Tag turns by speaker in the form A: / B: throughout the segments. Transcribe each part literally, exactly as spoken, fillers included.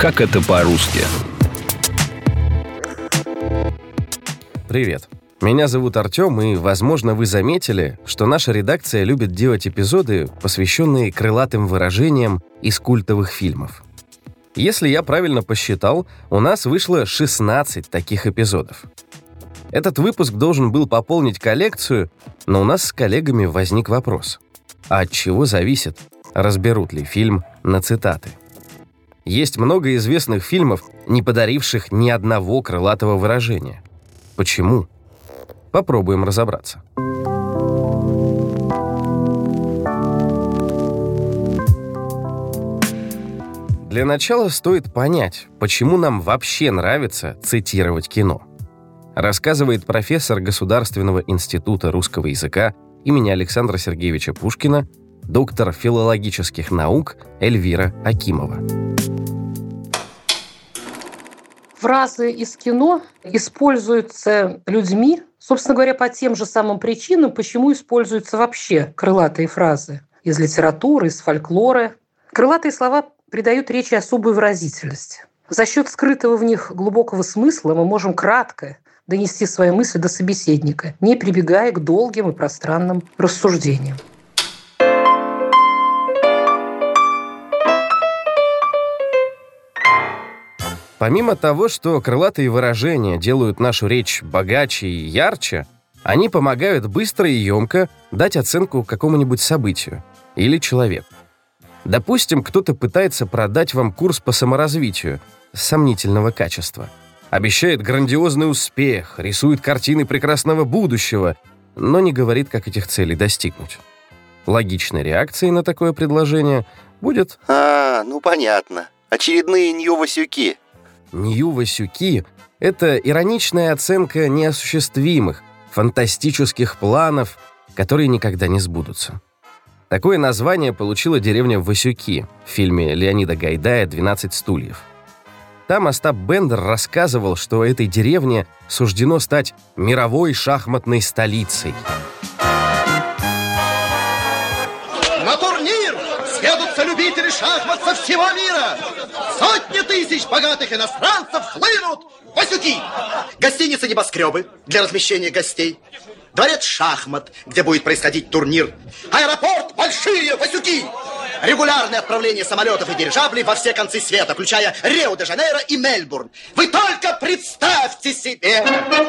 A: Как это по-русски?
B: Привет. Меня зовут Артем, и, возможно, вы заметили, что наша редакция любит делать эпизоды, посвященные крылатым выражениям из культовых фильмов. Если я правильно посчитал, у нас вышло шестнадцать таких эпизодов. Этот выпуск должен был пополнить коллекцию, но у нас с коллегами возник вопрос. А от чего зависит, разберут ли фильм на цитаты? Есть много известных фильмов, не подаривших ни одного крылатого выражения. Почему? Попробуем разобраться. Для начала стоит понять, почему нам вообще нравится цитировать кино. Рассказывает профессор Государственного института русского языка имени Александра Сергеевича Пушкина, доктор филологических наук Эльвира Акимова.
C: Фразы из кино используются людьми, собственно говоря, по тем же самым причинам, почему используются вообще крылатые фразы из литературы, из фольклора. Крылатые слова придают речи особую выразительность. За счет скрытого в них глубокого смысла мы можем кратко донести свои мысли до собеседника, не прибегая к долгим и пространным рассуждениям.
B: Помимо того, что крылатые выражения делают нашу речь богаче и ярче, они помогают быстро и емко дать оценку какому-нибудь событию или человеку. Допустим, кто-то пытается продать вам курс по саморазвитию сомнительного качества. Обещает грандиозный успех, рисует картины прекрасного будущего, но не говорит, как этих целей достигнуть. Логичной реакцией на такое предложение будет
D: «А, ну понятно. Очередные Нью-Васюки».
B: Нью-Васюки — это ироничная оценка неосуществимых, фантастических планов, которые никогда не сбудутся. Такое название получила деревня Васюки в фильме Леонида Гайдая «двенадцать стульев». Там Остап Бендер рассказывал, что этой деревне суждено стать мировой шахматной столицей.
E: На турнир съедутся любители шахмат со всего мира. Сотни тысяч богатых иностранцев хлынут в Васюки. Гостиницы небоскребы для размещения гостей. Дворец шахмат, где будет происходить турнир. Аэропорт большие Васюки. Регулярное отправление самолетов и дирижаблей во все концы света, включая Рио-де-Жанейро и Мельбурн. Вы только представьте себе!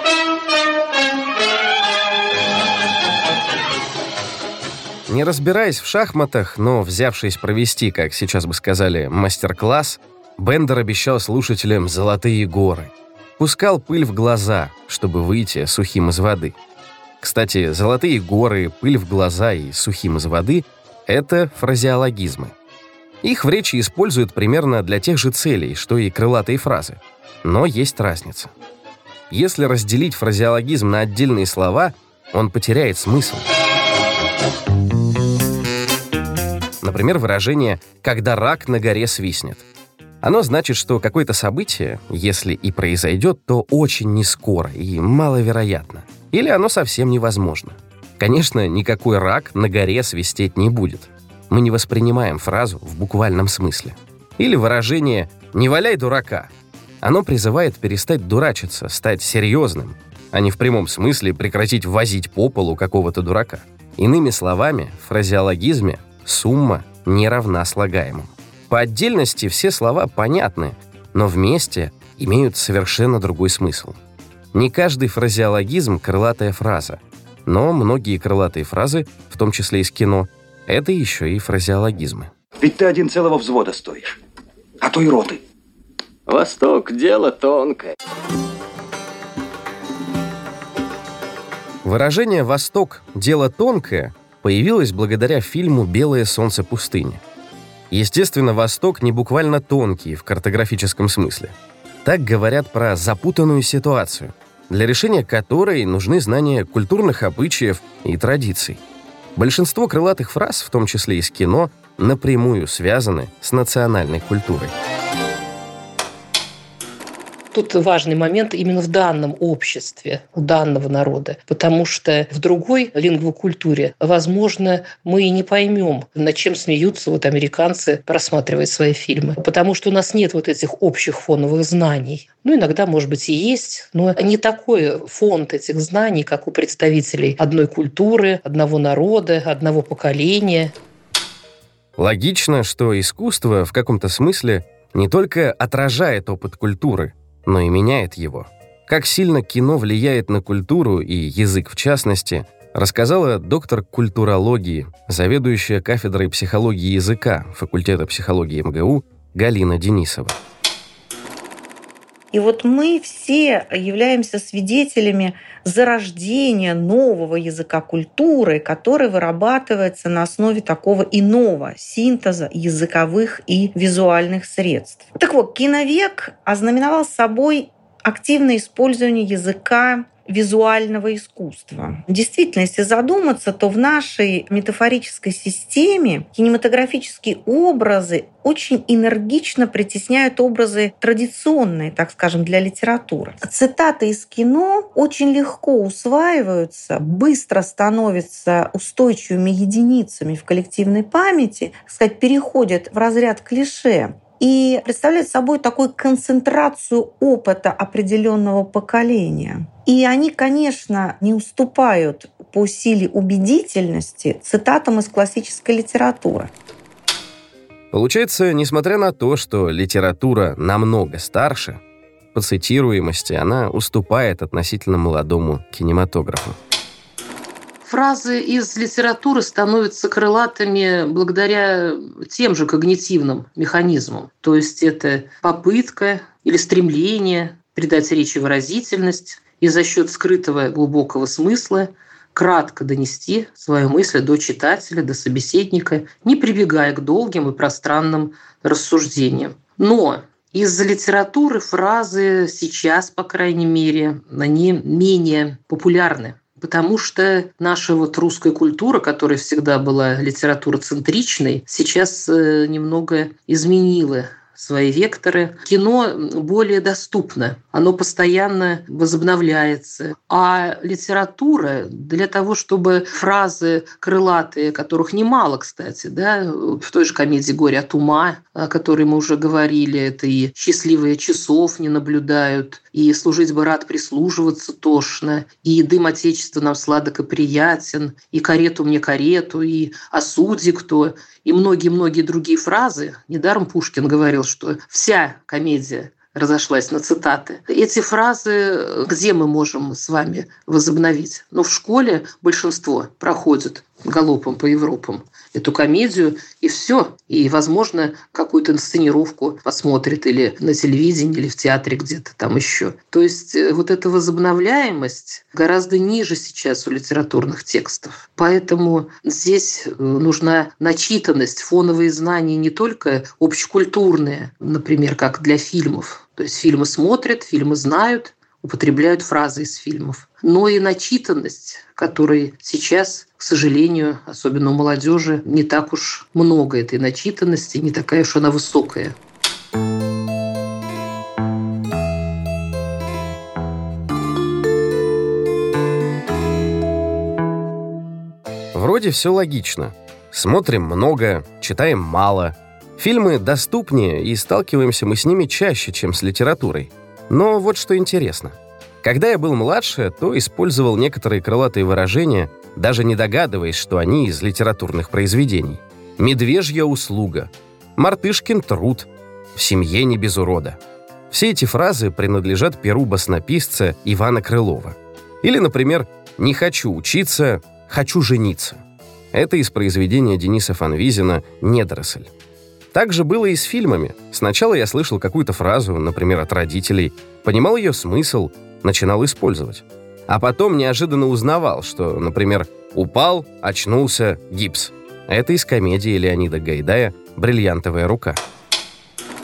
B: Не разбираясь в шахматах, но взявшись провести, как сейчас бы сказали, мастер-класс, Бендер обещал слушателям золотые горы. Пускал пыль в глаза, чтобы выйти сухим из воды. Кстати, золотые горы, пыль в глаза и сухим из воды — это фразеологизмы. Их в речи используют примерно для тех же целей, что и крылатые фразы. Но есть разница. Если разделить фразеологизм на отдельные слова, он потеряет смысл. Например, выражение «когда рак на горе свистнет». Оно значит, что какое-то событие, если и произойдет, то очень нескоро и маловероятно. Или оно совсем невозможно. Конечно, никакой рак на горе свистеть не будет. Мы не воспринимаем фразу в буквальном смысле. Или выражение «не валяй дурака». Оно призывает перестать дурачиться, стать серьезным, а не в прямом смысле прекратить возить по полу какого-то дурака. Иными словами, в фразеологизме сумма не равна слагаемым. По отдельности все слова понятны, но вместе имеют совершенно другой смысл. Не каждый фразеологизм — крылатая фраза, но многие крылатые фразы, в том числе из кино, это еще и фразеологизмы.
F: Ведь ты один целого взвода стоишь, а то и роты.
A: Восток — дело тонкое.
B: Выражение «Восток — дело тонкое» появилось благодаря фильму «Белое солнце пустыни». Естественно, Восток не буквально тонкий в картографическом смысле. Так говорят про запутанную ситуацию, для решения которой нужны знания культурных обычаев и традиций. Большинство крылатых фраз, в том числе из кино, напрямую связаны с национальной культурой.
C: Тут важный момент именно в данном обществе, у данного народа, потому что в другой лингвокультуре, возможно, мы и не поймем, над чем смеются вот американцы, просматривая свои фильмы, потому что у нас нет вот этих общих фоновых знаний. Ну, иногда, может быть, и есть, но не такой фонд этих знаний, как у представителей одной культуры, одного народа, одного поколения.
B: Логично, что искусство в каком-то смысле не только отражает опыт культуры, но и меняет его. Как сильно кино влияет на культуру и язык в частности, рассказала доктор культурологии, заведующая кафедрой психологии языка факультета психологии эм гэ у Галина Денисова.
G: И вот мы все являемся свидетелями зарождения нового языка культуры, который вырабатывается на основе такого иного синтеза языковых и визуальных средств. Так вот, киновек ознаменовал собой активное использование языка визуального искусства. Действительно, если задуматься, то в нашей метафорической системе кинематографические образы очень энергично притесняют образы традиционные, так скажем, для литературы. Цитаты из кино очень легко усваиваются, быстро становятся устойчивыми единицами в коллективной памяти, так сказать, переходят в разряд клише и представляют собой такую концентрацию опыта определенного поколения. И они, конечно, не уступают по силе убедительности цитатам из классической литературы.
B: Получается, несмотря на то, что литература намного старше, по цитируемости она уступает относительно молодому кинематографу.
C: Фразы из литературы становятся крылатыми благодаря тем же когнитивным механизмам. То есть это попытка или стремление придать речи выразительность и за счет скрытого глубокого смысла кратко донести свою мысль до читателя, до собеседника, не прибегая к долгим и пространным рассуждениям. Но из-за литературы фразы сейчас, по крайней мере, они менее популярны. Потому что наша вот русская культура, которая всегда была литературоцентричной, сейчас немного изменила свои векторы. Кино более доступно, оно постоянно возобновляется. А литература для того, чтобы фразы крылатые, которых немало, кстати, да, в той же комедии «Горе от ума», о которой мы уже говорили, это и «Счастливые часов не наблюдают», и «Служить бы рад, прислуживаться тошно», и «Дым Отечества нам сладок и приятен», и «Карету мне карету», и «Осуди кто», и многие-многие другие фразы. Недаром Пушкин говорил, что вся комедия разошлась на цитаты. Эти фразы где мы можем с вами возобновить? Ну, в школе большинство проходит галопом по Европам эту комедию, и все. И, возможно, какую-то инсценировку посмотрит или на телевидении, или в театре где-то там еще. То есть вот эта возобновляемость гораздо ниже сейчас у литературных текстов. Поэтому здесь нужна начитанность, фоновые знания не только общекультурные, например, как для фильмов. То есть фильмы смотрят, фильмы знают, употребляют фразы из фильмов. Но и начитанность, которой сейчас, к сожалению, особенно у молодежи, не так уж много этой начитанности, не такая уж она высокая.
B: Вроде все логично. Смотрим много, читаем мало. Фильмы доступнее, и сталкиваемся мы с ними чаще, чем с литературой. Но вот что интересно. Когда я был младше, то использовал некоторые крылатые выражения, даже не догадываясь, что они из литературных произведений. «Медвежья услуга», «Мартышкин труд», «В семье не без урода». Все эти фразы принадлежат перу баснописца Ивана Крылова. Или, например, «Не хочу учиться, хочу жениться». Это из произведения Дениса Фанвизина «Недоросль». Так же было и с фильмами. Сначала я слышал какую-то фразу, например, от родителей, понимал ее смысл, начинал использовать. А потом неожиданно узнавал, что, например, «упал, очнулся, гипс». Это из комедии Леонида Гайдая «Бриллиантовая рука».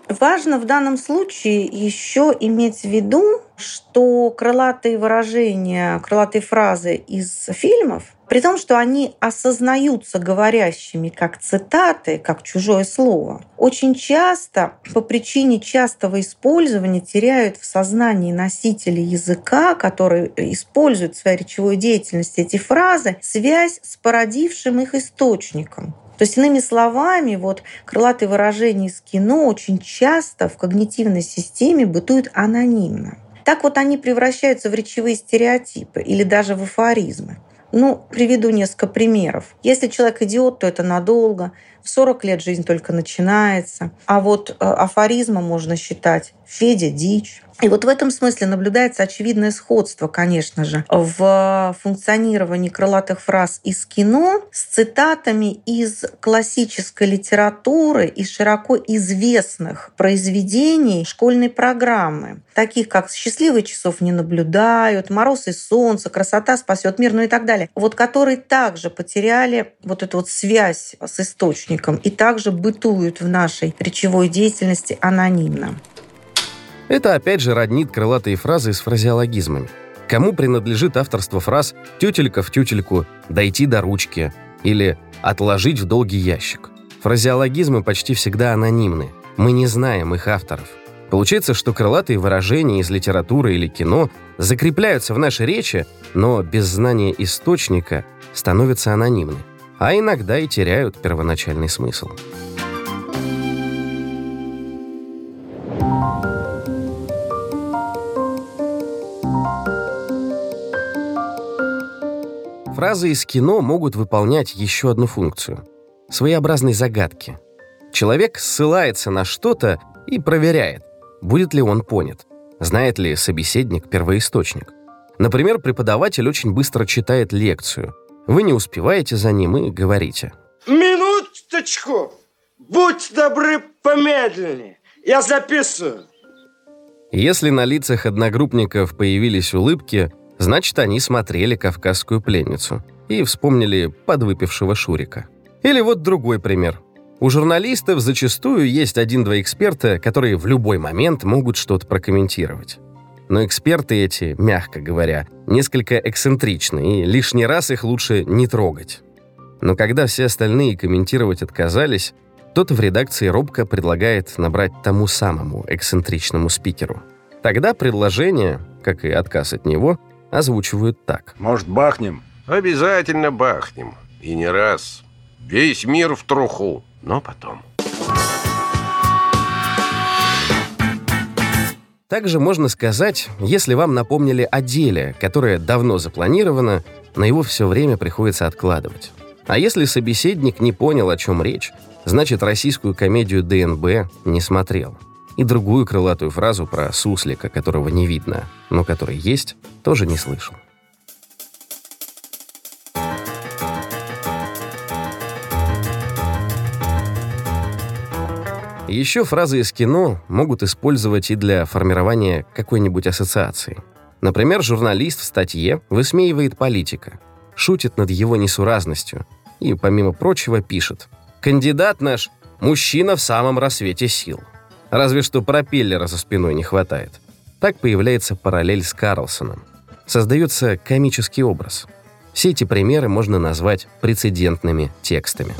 G: Важно в данном случае еще иметь в виду, что крылатые выражения, крылатые фразы из фильмов, при том, что они осознаются говорящими как цитаты, как чужое слово, очень часто по причине частого использования теряют в сознании носителей языка, которые используют в своей речевой деятельности эти фразы, связь с породившим их источником. То есть, иными словами, вот крылатые выражения из кино очень часто в когнитивной системе бытуют анонимно. Так вот они превращаются в речевые стереотипы или даже в афоризмы. Ну, приведу несколько примеров. Если человек идиот, то это надолго. В сорок лет жизнь только начинается. А вот афоризмом можно считать «Федя – дичь». И вот в этом смысле наблюдается очевидное сходство, конечно же, в функционировании крылатых фраз из кино с цитатами из классической литературы и широко известных произведений школьной программы, таких как «Счастливых часов не наблюдают», «Мороз и солнце», «Красота спасет мир», ну и так далее. Вот которые также потеряли вот эту вот связь с источником и также бытуют в нашей речевой деятельности анонимно.
B: Это опять же роднит крылатые фразы с фразеологизмами. Кому принадлежит авторство фраз «тютелька в тютельку», «дойти до ручки» или «отложить в долгий ящик». Фразеологизмы почти всегда анонимны. Мы не знаем их авторов. Получается, что крылатые выражения из литературы или кино закрепляются в нашей речи, но без знания источника становятся анонимны, а иногда и теряют первоначальный смысл. Фразы из кино могут выполнять еще одну функцию – своеобразной загадки. Человек ссылается на что-то и проверяет, будет ли он понят, знает ли собеседник первоисточник. Например, преподаватель очень быстро читает лекцию. Вы не успеваете за ним и говорите:
H: «Минуточку! Будь добры, помедленнее! Я записываю!»
B: Если на лицах одногруппников появились улыбки, значит, они смотрели «Кавказскую пленницу» и вспомнили подвыпившего Шурика. Или вот другой пример. У журналистов зачастую есть один-два эксперта, которые в любой момент могут что-то прокомментировать. Но эксперты эти, мягко говоря, несколько эксцентричны, и лишний раз их лучше не трогать. Но когда все остальные комментировать отказались, кто-то в редакции робко предлагает набрать тому самому эксцентричному спикеру. Тогда предложение, как и отказ от него, озвучивают так.
I: «Может, бахнем?» «Обязательно бахнем. И не раз. Весь мир в труху. Но потом».
B: Также можно сказать, если вам напомнили о деле, которое давно запланировано, но его все время приходится откладывать. А если собеседник не понял, о чем речь, значит, российскую комедию ДНБ не смотрел. И другую крылатую фразу про суслика, которого не видно, но который есть, тоже не слышал. Еще фразы из кино могут использовать и для формирования какой-нибудь ассоциации. Например, журналист в статье высмеивает политика, шутит над его несуразностью и, помимо прочего, пишет: «Кандидат наш – мужчина в самом рассвете сил. Разве что пропеллера за спиной не хватает». Так появляется параллель с Карлсоном. Создается комический образ. Все эти примеры можно назвать прецедентными текстами.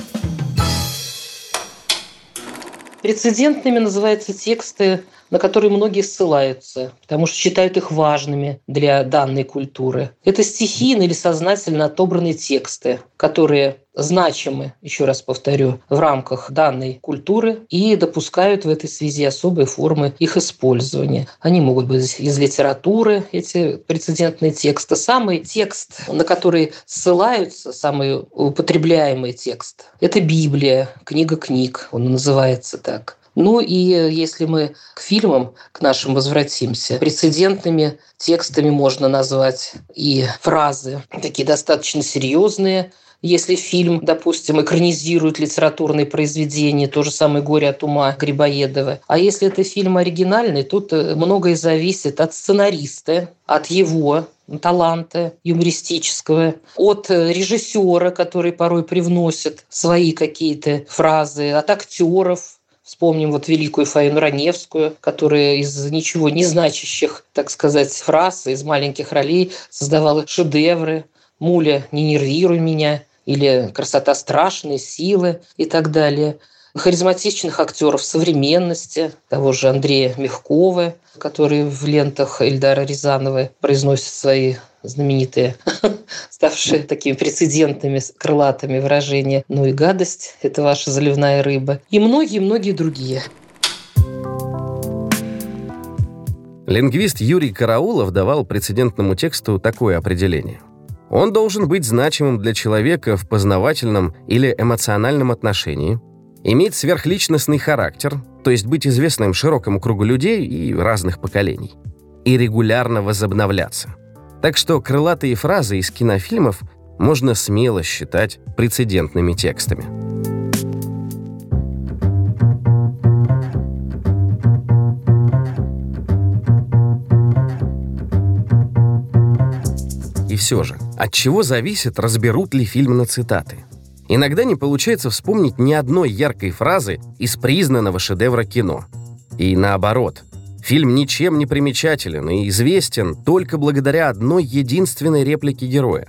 C: Прецедентными называются тексты, на которые многие ссылаются, потому что считают их важными для данной культуры. Это стихийно или сознательно отобранные тексты, которые значимы, еще раз повторю, в рамках данной культуры и допускают в этой связи особые формы их использования. Они могут быть из литературы, эти прецедентные тексты. Самый текст, на который ссылаются, самый употребляемый текст – это Библия, книга книг, он называется так. Ну и если мы к фильмам, к нашим возвратимся, прецедентными текстами можно назвать и фразы такие достаточно серьезные. Если фильм, допустим, экранизирует литературные произведения, то же самое «Горе от ума» Грибоедова. А если это фильм оригинальный, тут многое зависит от сценариста, от его таланта юмористического, от режиссера, который порой привносит свои какие-то фразы, от актеров в Вспомним вот великую Фаину Раневскую, которая из ничего не значащих, так сказать, фраз, из маленьких ролей создавала шедевры. «Муля, не нервируй меня», или «Красота страшной силы» и так далее. Харизматичных актеров современности, того же Андрея Мягкова, который в лентах Эльдара Рязанова произносит свои знаменитые, ставшие такими прецедентными, крылатыми выражения «ну и гадость, это ваша заливная рыба», и многие-многие другие.
B: Лингвист Юрий Караулов давал прецедентному тексту такое определение. Он должен быть значимым для человека в познавательном или эмоциональном отношении, иметь сверхличностный характер, то есть быть известным широкому кругу людей и разных поколений, и регулярно возобновляться. Так что крылатые фразы из кинофильмов можно смело считать прецедентными текстами. И все же, от чего зависит, разберут ли фильм на цитаты? Иногда не получается вспомнить ни одной яркой фразы из признанного шедевра кино. И наоборот, фильм ничем не примечателен и известен только благодаря одной единственной реплике героя.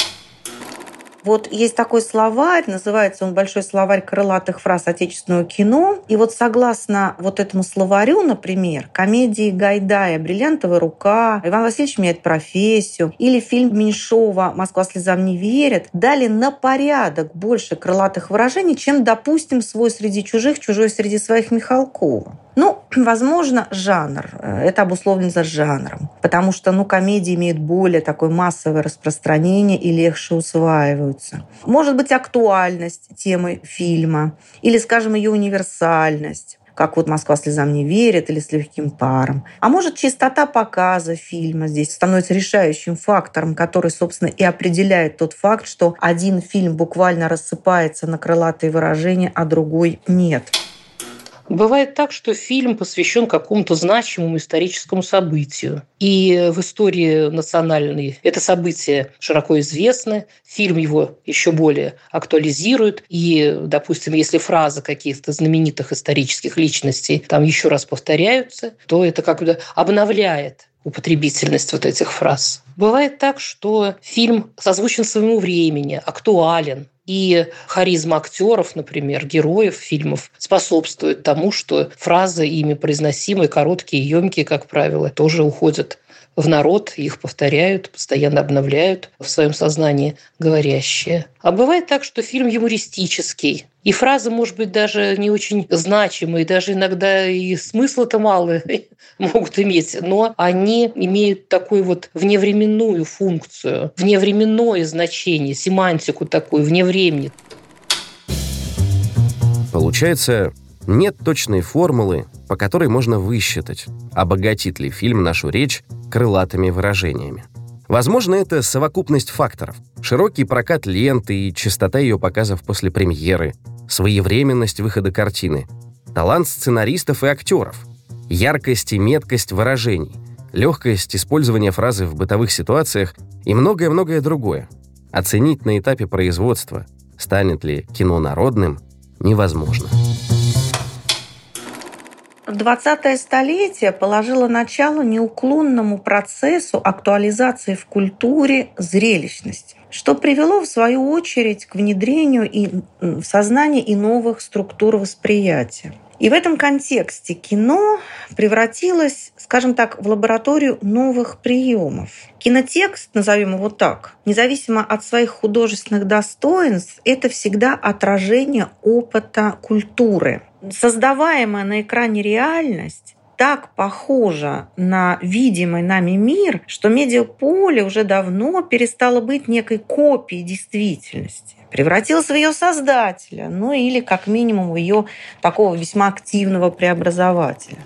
G: Вот есть такой словарь, называется он «Большой словарь крылатых фраз отечественного кино». И вот согласно вот этому словарю, например, комедии Гайдая «Бриллиантовая рука», «Иван Васильевич меняет профессию» или фильм Меньшова «Москва слезам не верит» дали на порядок больше крылатых выражений, чем, допустим, «Свой среди чужих, чужой среди своих» Михалкова. Ну, возможно, жанр. Это обусловлено за жанром. Потому что, ну, комедии имеют более такое массовое распространение и легче усваиваются. Может быть, актуальность темы фильма или, скажем, ее универсальность, как вот «Москва слезам не верит» или «С легким паром». А может, чистота показа фильма здесь становится решающим фактором, который, собственно, и определяет тот факт, что один фильм буквально рассыпается на крылатые выражения, а другой нет.
C: Бывает так, что фильм посвящен какому-то значимому историческому событию. И в истории национальной это событие широко известно, фильм его еще более актуализирует. И, допустим, если фразы каких-то знаменитых исторических личностей там еще раз повторяются, то это как-то обновляет употребительность вот этих фраз. Бывает так, что фильм созвучен своему времени, актуален. И харизма актеров, например, героев фильмов, способствует тому, что фразы, ими произносимые, короткие, емкие, как правило, тоже уходят в народ, их повторяют, постоянно обновляют в своем сознании говорящие. А бывает так, что фильм юмористический, и фразы, может быть, даже не очень значимые, даже иногда и смысла-то мало могут иметь, но они имеют такую вот вневременную функцию, вневременное значение, семантику такую, вне времени.
B: Получается, нет точной формулы, по которой можно высчитать, обогатит ли фильм нашу речь крылатыми выражениями. Возможно, это совокупность факторов. Широкий прокат ленты и частота ее показов после премьеры, своевременность выхода картины, талант сценаристов и актеров, яркость и меткость выражений, легкость использования фразы в бытовых ситуациях и многое-многое другое. Оценить на этапе производства, станет ли кино народным, невозможно.
G: двадцатое столетие положило начало неуклонному процессу актуализации в культуре зрелищности, что привело, в свою очередь, к внедрению и в сознание и новых структур восприятия. И в этом контексте кино превратилось, скажем так, в лабораторию новых приемов. Кинотекст, назовем его так, независимо от своих художественных достоинств, это всегда отражение опыта культуры. Создаваемая на экране реальность так похожа на видимый нами мир, что медиаполе уже давно перестало быть некой копией действительности. Превратился в ее создателя, ну или как минимум в ее такого весьма активного преобразователя.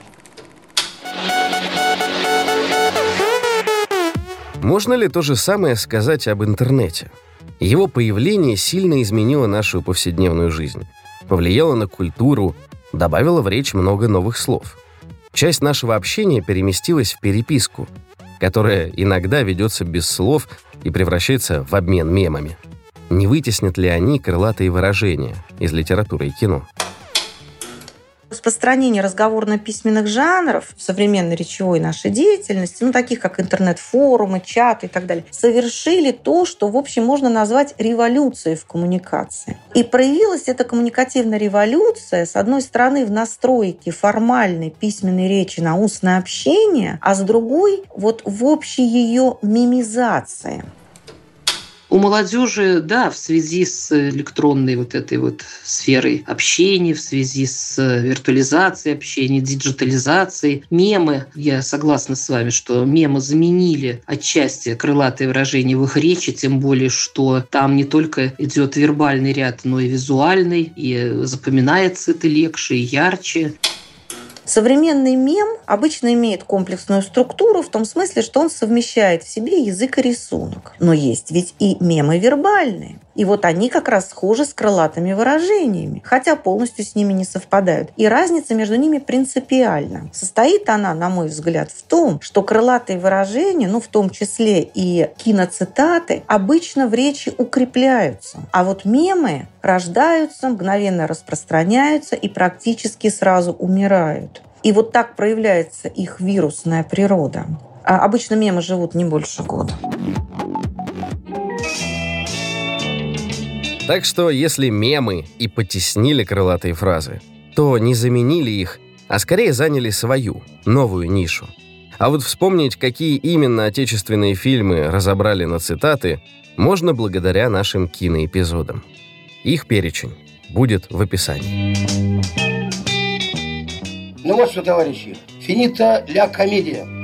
B: Можно ли то же самое сказать об интернете? Его появление сильно изменило нашу повседневную жизнь, повлияло на культуру, добавило в речь много новых слов. Часть нашего общения переместилась в переписку, которая иногда ведется без слов и превращается в обмен мемами. Не вытеснят ли они крылатые выражения из литературы и кино?
G: Распространение разговорно-письменных жанров в современной речевой нашей деятельности, ну, таких как интернет-форумы, чаты и так далее, совершили то, что, в общем, можно назвать революцией в коммуникации. И проявилась эта коммуникативная революция, с одной стороны, в настройке формальной письменной речи на устное общение, а с другой – вот в общей ее мимизации.
C: У молодежи, да, в связи с электронной вот этой вот сферой общения, в связи с виртуализацией общения, диджитализацией, мемы, я согласна с вами, что мемы заменили отчасти крылатые выражения в их речи, тем более, что там не только идет вербальный ряд, но и визуальный, и запоминается это легче и ярче.
G: Современный мем обычно имеет комплексную структуру в том смысле, что он совмещает в себе язык и рисунок. Но есть ведь и мемы вербальные. И вот они как раз схожи с крылатыми выражениями, хотя полностью с ними не совпадают. И разница между ними принципиальна. Состоит она, на мой взгляд, в том, что крылатые выражения, ну в том числе и киноцитаты, обычно в речи укрепляются. А вот мемы рождаются, мгновенно распространяются и практически сразу умирают. И вот так проявляется их вирусная природа. А обычно мемы живут не больше года.
B: Так что, если мемы и потеснили крылатые фразы, то не заменили их, а скорее заняли свою, новую нишу. А вот вспомнить, какие именно отечественные фильмы разобрали на цитаты, можно благодаря нашим киноэпизодам. Их перечень будет в описании.
J: Ну вот что, товарищи, финита ля комедия.